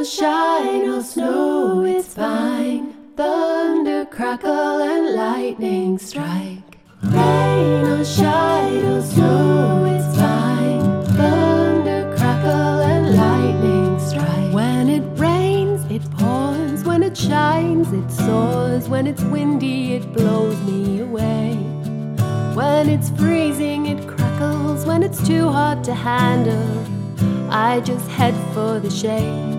shine or snow, it's fine. Thunder, crackle, and lightning strike. Rain or shine or snow, it's fine. Thunder, crackle, and lightning strike. When it rains, it pours. When it shines, it soars. When it's windy, it blows me away. When it's freezing, it crackles. When it's too hot to handle, I just head for the shade.